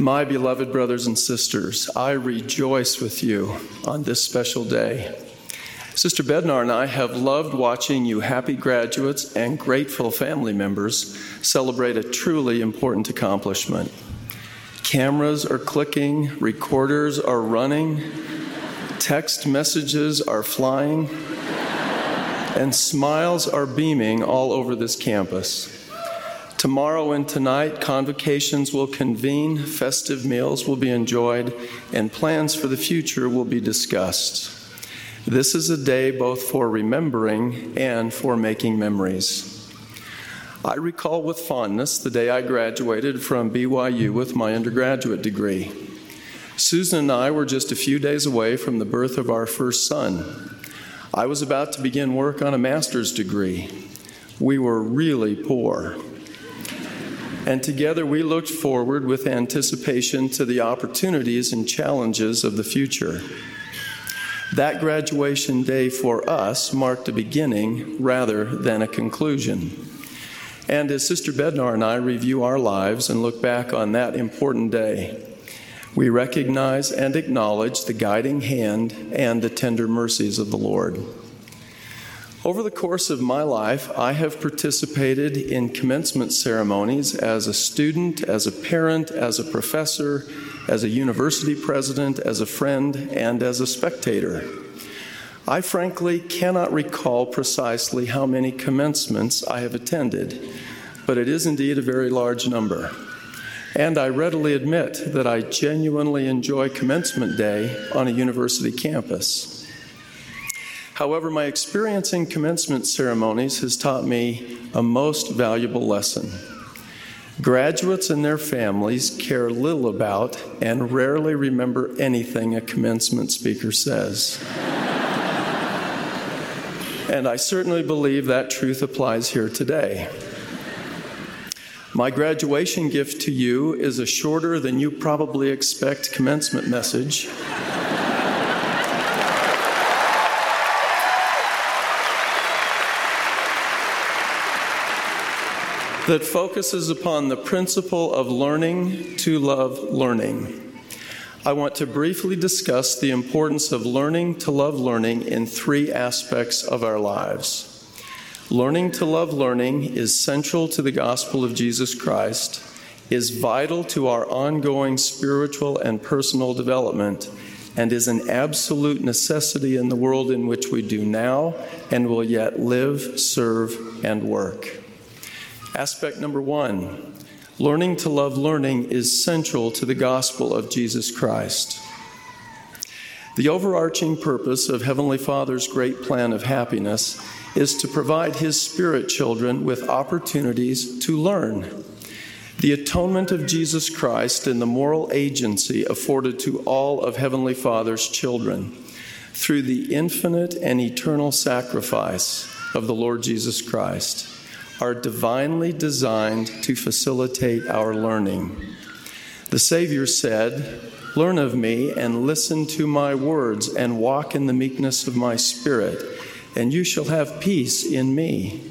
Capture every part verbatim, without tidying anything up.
My beloved brothers and sisters, I rejoice with you on this special day. Sister Bednar and I have loved watching you happy graduates and grateful family members celebrate a truly important accomplishment. Cameras are clicking, recorders are running, text messages are flying, and smiles are beaming all over this campus. Tomorrow and tonight, convocations will convene, festive meals will be enjoyed, and plans for the future will be discussed. This is a day both for remembering and for making memories. I recall with fondness the day I graduated from B Y U with my undergraduate degree. Susan and I were just a few days away from the birth of our first son. I was about to begin work on a master's degree. We were really poor. And together we looked forward with anticipation to the opportunities and challenges of the future. That graduation day for us marked a beginning rather than a conclusion. And as Sister Bednar and I review our lives and look back on that important day, we recognize and acknowledge the guiding hand and the tender mercies of the Lord. Over the course of my life, I have participated in commencement ceremonies as a student, as a parent, as a professor, as a university president, as a friend, and as a spectator. I frankly cannot recall precisely how many commencements I have attended, but it is indeed a very large number. And I readily admit that I genuinely enjoy commencement day on a university campus. However, my experience in commencement ceremonies has taught me a most valuable lesson. Graduates and their families care little about and rarely remember anything a commencement speaker says. And I certainly believe that truth applies here today. My graduation gift to you is a shorter than you probably expect commencement message. that focuses upon the principle of learning to love learning. I want to briefly discuss the importance of learning to love learning in three aspects of our lives. Learning to love learning is central to the gospel of Jesus Christ, is vital to our ongoing spiritual and personal development, and is an absolute necessity in the world in which we do now and will yet live, serve, and work. Aspect number one, learning to love learning is central to the gospel of Jesus Christ. The overarching purpose of Heavenly Father's great plan of happiness is to provide His Spirit children with opportunities to learn. The atonement of Jesus Christ and the moral agency afforded to all of Heavenly Father's children through the infinite and eternal sacrifice of the Lord Jesus Christ are divinely designed to facilitate our learning. The Savior said, "Learn of me and listen to my words and walk in the meekness of my Spirit, and you shall have peace in me."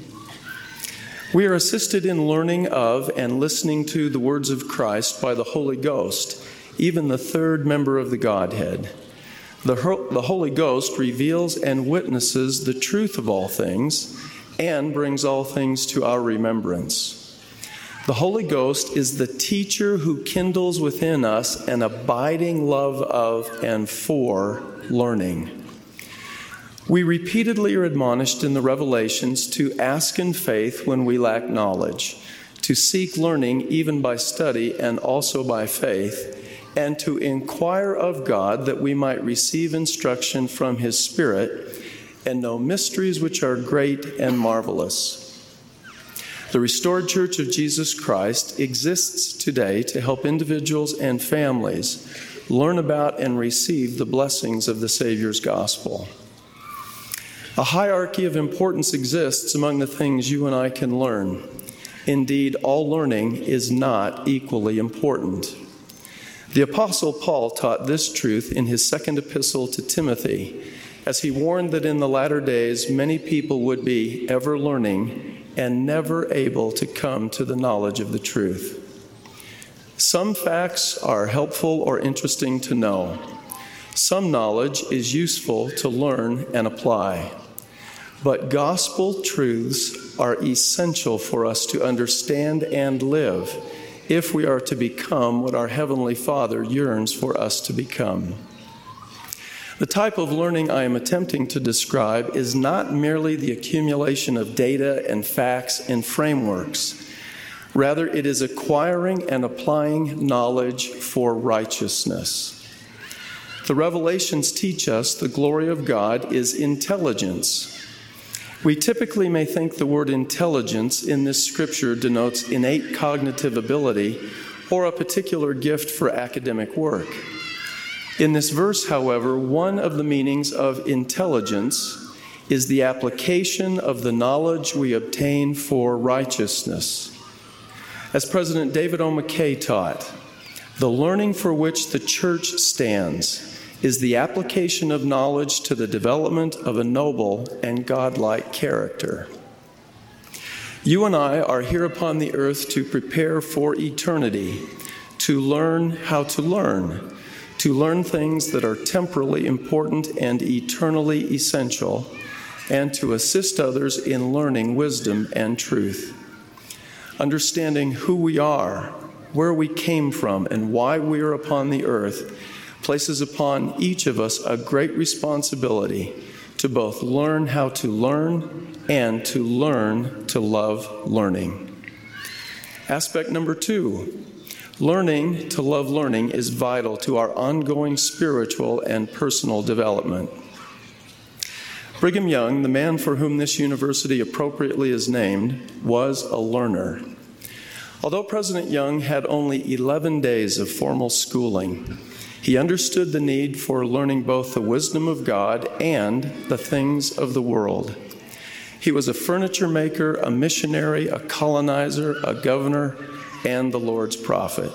We are assisted in learning of and listening to the words of Christ by the Holy Ghost, even the third member of the Godhead. The, the Holy Ghost reveals and witnesses the truth of all things and brings all things to our remembrance. The Holy Ghost is the teacher who kindles within us an abiding love of and for learning. We repeatedly are admonished in the Revelations to ask in faith when we lack knowledge, to seek learning even by study and also by faith, and to inquire of God that we might receive instruction from His Spirit and know mysteries which are great and marvelous. The restored Church of Jesus Christ exists today to help individuals and families learn about and receive the blessings of the Savior's gospel. A hierarchy of importance exists among the things you and I can learn. Indeed, all learning is not equally important. The Apostle Paul taught this truth in his second epistle to Timothy, as he warned that in the latter days many people would be ever learning and never able to come to the knowledge of the truth. Some facts are helpful or interesting to know. Some knowledge is useful to learn and apply. But gospel truths are essential for us to understand and live if we are to become what our Heavenly Father yearns for us to become. The type of learning I am attempting to describe is not merely the accumulation of data and facts and frameworks. Rather, it is acquiring and applying knowledge for righteousness. The Revelations teach us the glory of God is intelligence. We typically may think the word intelligence in this scripture denotes innate cognitive ability or a particular gift for academic work. In this verse, however, one of the meanings of intelligence is the application of the knowledge we obtain for righteousness. As President David O. McKay taught, the learning for which the church stands is the application of knowledge to the development of a noble and godlike character. You and I are here upon the earth to prepare for eternity, to learn how to learn, to learn things that are temporally important and eternally essential, and to assist others in learning wisdom and truth. Understanding who we are, where we came from, and why we are upon the earth places upon each of us a great responsibility to both learn how to learn and to learn to love learning. Aspect number two, learning to love learning is vital to our ongoing spiritual and personal development. Brigham Young, the man for whom this university appropriately is named, was a learner. Although President Young had only eleven days of formal schooling, he understood the need for learning both the wisdom of God and the things of the world. He was a furniture maker, a missionary, a colonizer, a governor, and the Lord's prophet.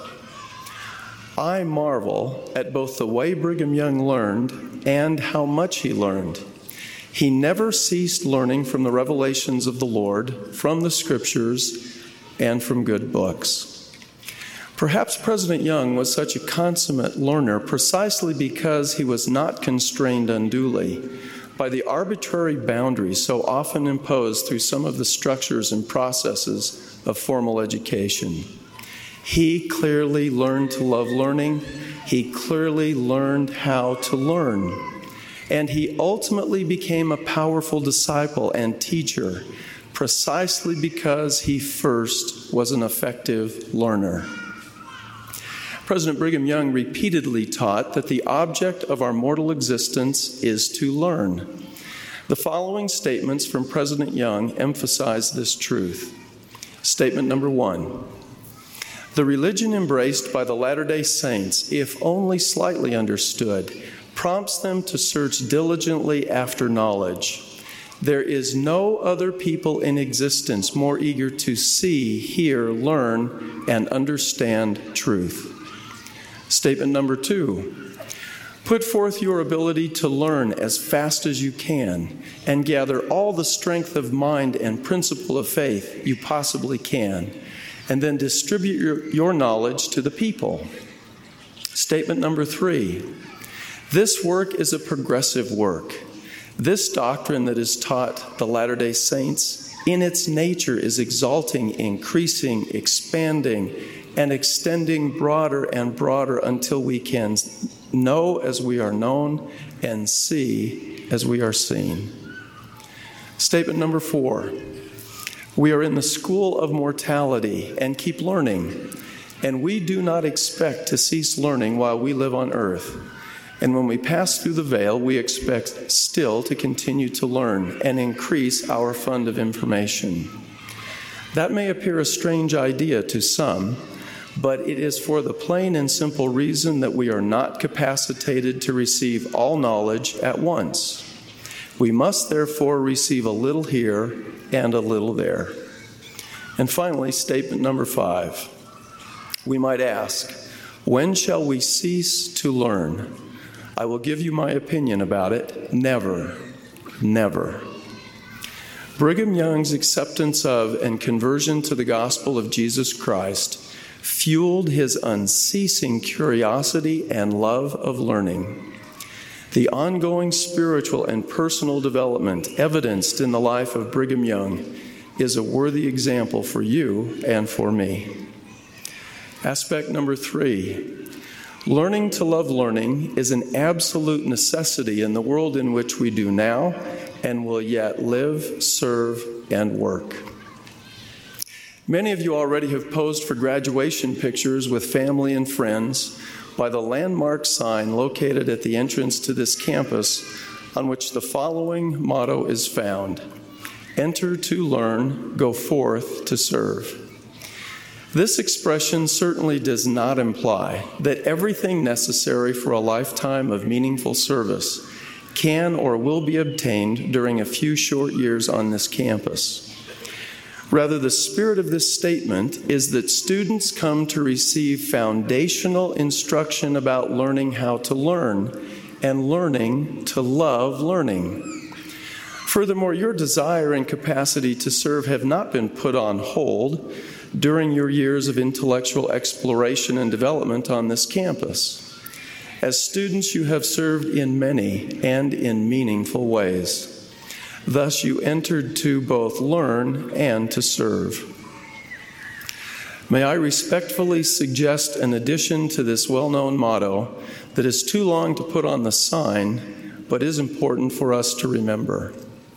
I marvel at both the way Brigham Young learned and how much he learned. He never ceased learning from the revelations of the Lord, from the Scriptures, and from good books. Perhaps President Young was such a consummate learner precisely because he was not constrained unduly by the arbitrary boundaries so often imposed through some of the structures and processes of formal education. He clearly learned to love learning. He clearly learned how to learn. And he ultimately became a powerful disciple and teacher precisely because he first was an effective learner. President Brigham Young repeatedly taught that the object of our mortal existence is to learn. The following statements from President Young emphasize this truth. Statement number one. The religion embraced by the Latter-day Saints, if only slightly understood, prompts them to search diligently after knowledge. There is no other people in existence more eager to see, hear, learn, and understand truth. Statement number two, put forth your ability to learn as fast as you can and gather all the strength of mind and principle of faith you possibly can, and then distribute your, your knowledge to the people. Statement number three, this work is a progressive work. This doctrine that is taught the Latter-day Saints in its nature is exalting, increasing, expanding, and extending broader and broader until we can know as we are known and see as we are seen. Statement number four, we are in the school of mortality and keep learning, and we do not expect to cease learning while we live on earth. And when we pass through the veil, we expect still to continue to learn and increase our fund of information. That may appear a strange idea to some, but it is for the plain and simple reason that we are not capacitated to receive all knowledge at once. We must therefore receive a little here and a little there. And finally, statement number five. We might ask, when shall we cease to learn? I will give you my opinion about it. Never, never. Brigham Young's acceptance of and conversion to the gospel of Jesus Christ fueled his unceasing curiosity and love of learning. The ongoing spiritual and personal development evidenced in the life of Brigham Young is a worthy example for you and for me. Aspect number three, learning to love learning is an absolute necessity in the world in which we do now and will yet live, serve, and work. Many of you already have posed for graduation pictures with family and friends by the landmark sign located at the entrance to this campus, on which the following motto is found: enter to learn, go forth to serve. This expression certainly does not imply that everything necessary for a lifetime of meaningful service can or will be obtained during a few short years on this campus. Rather, the spirit of this statement is that students come to receive foundational instruction about learning how to learn and learning to love learning. Furthermore, your desire and capacity to serve have not been put on hold during your years of intellectual exploration and development on this campus. As students, you have served in many and in meaningful ways. Thus, you entered to both learn and to serve. May I respectfully suggest an addition to this well-known motto that is too long to put on the sign, but is important for us to remember.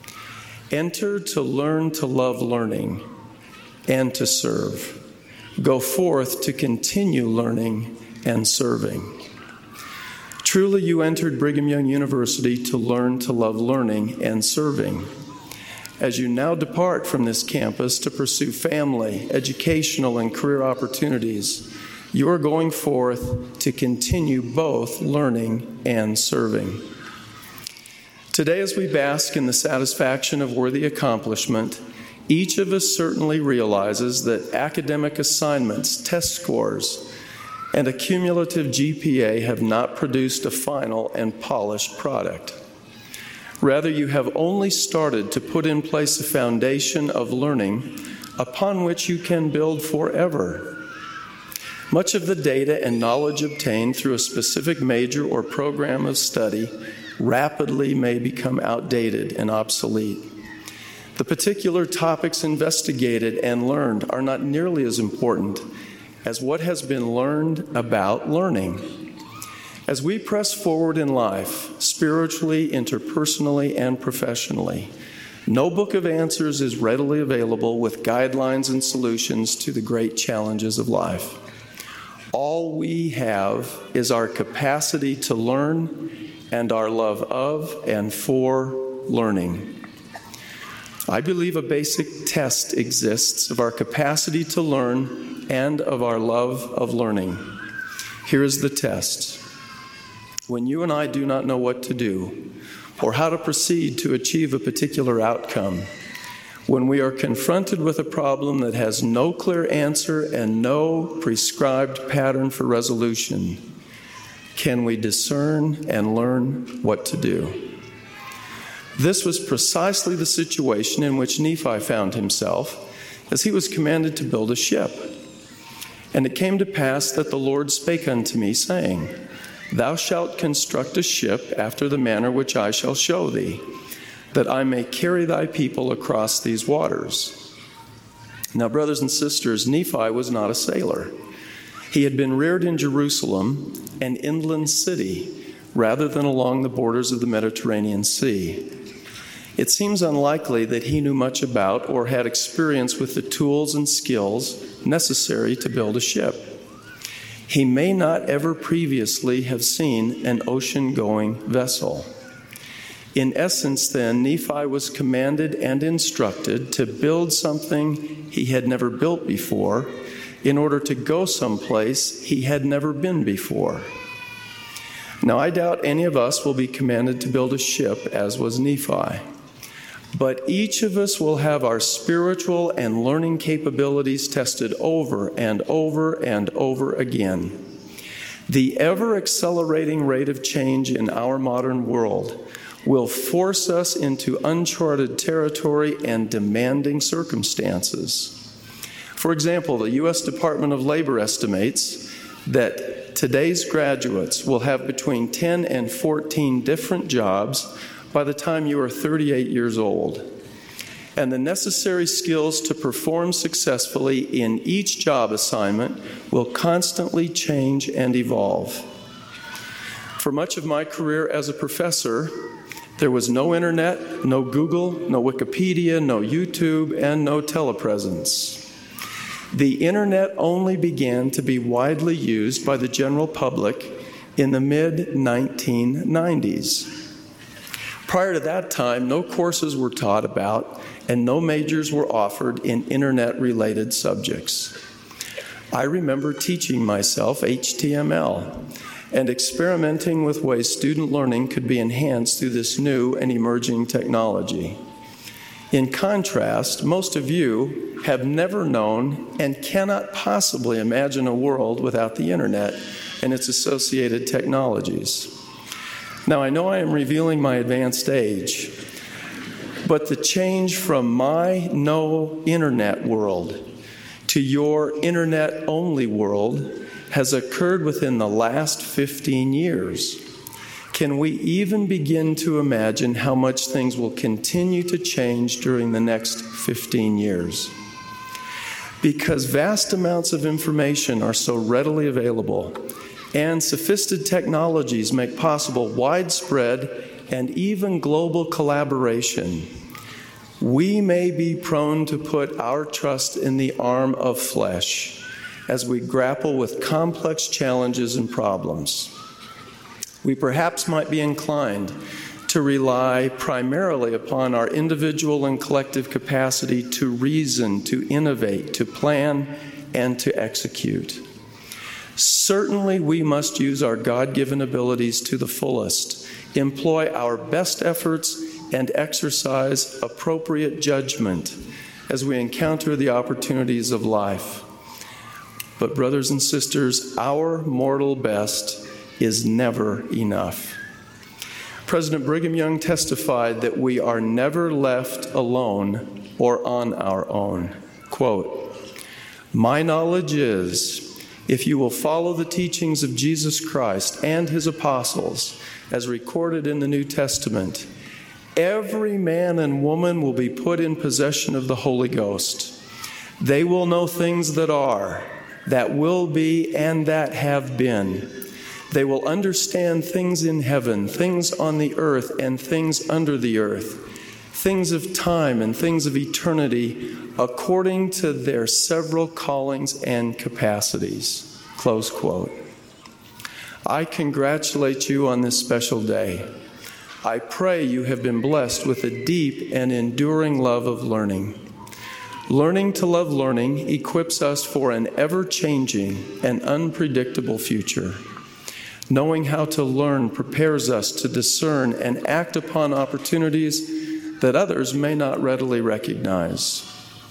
Enter to learn to love learning and to serve. Go forth to continue learning and serving. Truly, you entered Brigham Young University to learn to love learning and serving. As you now depart from this campus to pursue family, educational, and career opportunities, you are going forth to continue both learning and serving. Today, as we bask in the satisfaction of worthy accomplishment, each of us certainly realizes that academic assignments, test scores, and a cumulative G P A have not produced a final and polished product. Rather, you have only started to put in place a foundation of learning upon which you can build forever. Much of the data and knowledge obtained through a specific major or program of study rapidly may become outdated and obsolete. The particular topics investigated and learned are not nearly as important as what has been learned about learning. As we press forward in life, spiritually, interpersonally, and professionally, no book of answers is readily available with guidelines and solutions to the great challenges of life. All we have is our capacity to learn and our love of and for learning. I believe a basic test exists of our capacity to learn and of our love of learning. Here is the test. When you and I do not know what to do or how to proceed to achieve a particular outcome, when we are confronted with a problem that has no clear answer and no prescribed pattern for resolution, can we discern and learn what to do? This was precisely the situation in which Nephi found himself as he was commanded to build a ship. And it came to pass that the Lord spake unto me, saying, Thou shalt construct a ship after the manner which I shall show thee, that I may carry thy people across these waters. Now, brothers and sisters, Nephi was not a sailor. He had been reared in Jerusalem, an inland city, rather than along the borders of the Mediterranean Sea. It seems unlikely that he knew much about or had experience with the tools and skills necessary to build a ship. He may not ever previously have seen an ocean-going vessel. In essence, then, Nephi was commanded and instructed to build something he had never built before in order to go someplace he had never been before. Now, I doubt any of us will be commanded to build a ship as was Nephi. But each of us will have our spiritual and learning capabilities tested over and over and over again. The ever-accelerating rate of change in our modern world will force us into uncharted territory and demanding circumstances. For example, the U S Department of Labor estimates that today's graduates will have between ten and fourteen different jobs by the time you are thirty-eight years old. And the necessary skills to perform successfully in each job assignment will constantly change and evolve. For much of my career as a professor, there was no internet, no Google, no Wikipedia, no YouTube, and no telepresence. The internet only began to be widely used by the general public in the mid nineteen nineties. Prior to that time, no courses were taught about and no majors were offered in internet-related subjects. I remember teaching myself H T M L and experimenting with ways student learning could be enhanced through this new and emerging technology. In contrast, most of you have never known and cannot possibly imagine a world without the internet and its associated technologies. Now, I know I am revealing my advanced age, but the change from my no internet world to your internet-only world has occurred within the last fifteen years. Can we even begin to imagine how much things will continue to change during the next fifteen years? Because vast amounts of information are so readily available, and sophisticated technologies make possible widespread and even global collaboration, we may be prone to put our trust in the arm of flesh as we grapple with complex challenges and problems. We perhaps might be inclined to rely primarily upon our individual and collective capacity to reason, to innovate, to plan, and to execute. Certainly, we must use our God-given abilities to the fullest, employ our best efforts, and exercise appropriate judgment as we encounter the opportunities of life. But brothers and sisters, our mortal best is never enough. President Brigham Young testified that we are never left alone or on our own. Quote, "My knowledge is, if you will follow the teachings of Jesus Christ and his apostles, as recorded in the New Testament, every man and woman will be put in possession of the Holy Ghost. They will know things that are, that will be, and that have been. They will understand things in heaven, things on the earth, and things under the earth, things of time and things of eternity, according to their several callings and capacities." Close quote. I congratulate you on this special day. I pray you have been blessed with a deep and enduring love of learning. Learning to love learning equips us for an ever-changing and unpredictable future. Knowing how to learn prepares us to discern and act upon opportunities that others may not readily recognize.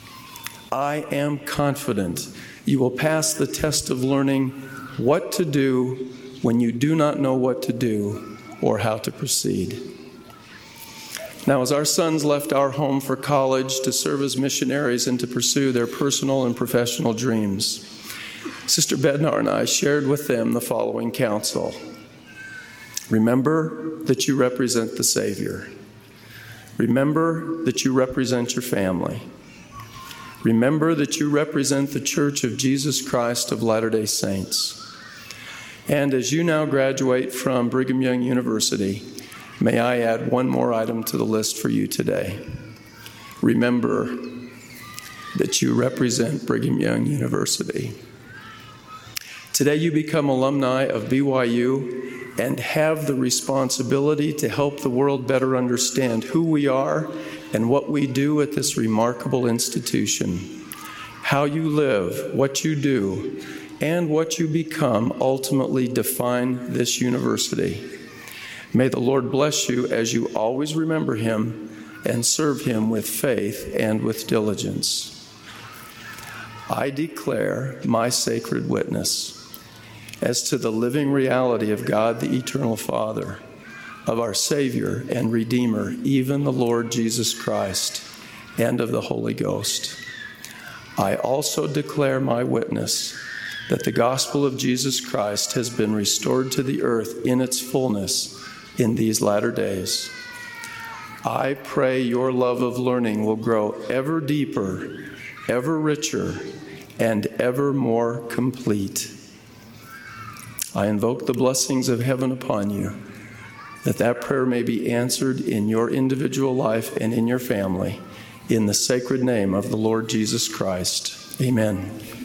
I am confident you will pass the test of learning what to do when you do not know what to do or how to proceed. Now, as our sons left our home for college to serve as missionaries and to pursue their personal and professional dreams, Sister Bednar and I shared with them the following counsel. Remember that you represent the Savior. Remember that you represent your family. Remember that you represent the Church of Jesus Christ of Latter-day Saints. And as you now graduate from Brigham Young University, may I add one more item to the list for you today. Remember that you represent Brigham Young University. Today you become alumni of B Y U and have the responsibility to help the world better understand who we are and what we do at this remarkable institution. How you live, what you do, and what you become ultimately define this university. May the Lord bless you as you always remember him and serve him with faith and with diligence. I declare my sacred witness as to the living reality of God the Eternal Father, of our Savior and Redeemer, even the Lord Jesus Christ, and of the Holy Ghost. I also declare my witness that the gospel of Jesus Christ has been restored to the earth in its fullness in these latter days. I pray your love of learning will grow ever deeper, ever richer, and ever more complete. I invoke the blessings of heaven upon you, that that prayer may be answered in your individual life and in your family, in the sacred name of the Lord Jesus Christ. Amen.